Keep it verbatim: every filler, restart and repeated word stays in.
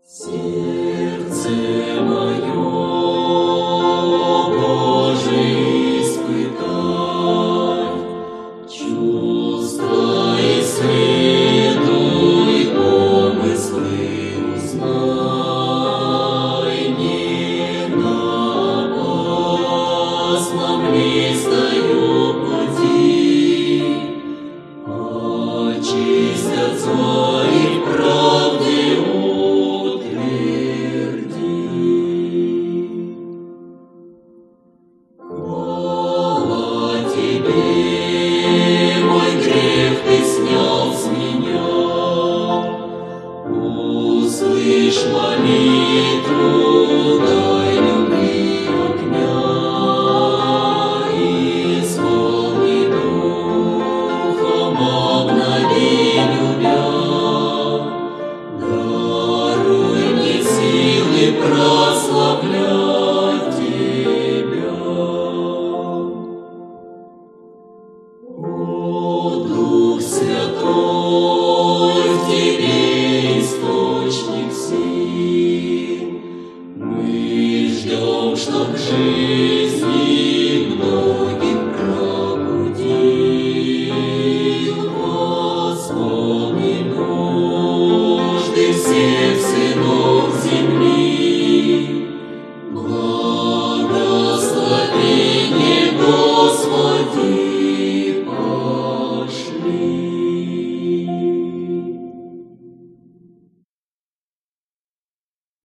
Сердце мое, Боже, испытай, чувства исследуй, помыслы узнай, не напрасно близкою пути, очистятся и правды утверди. Хвала Тебе, мой грех Ты снял с меня, услышь молитву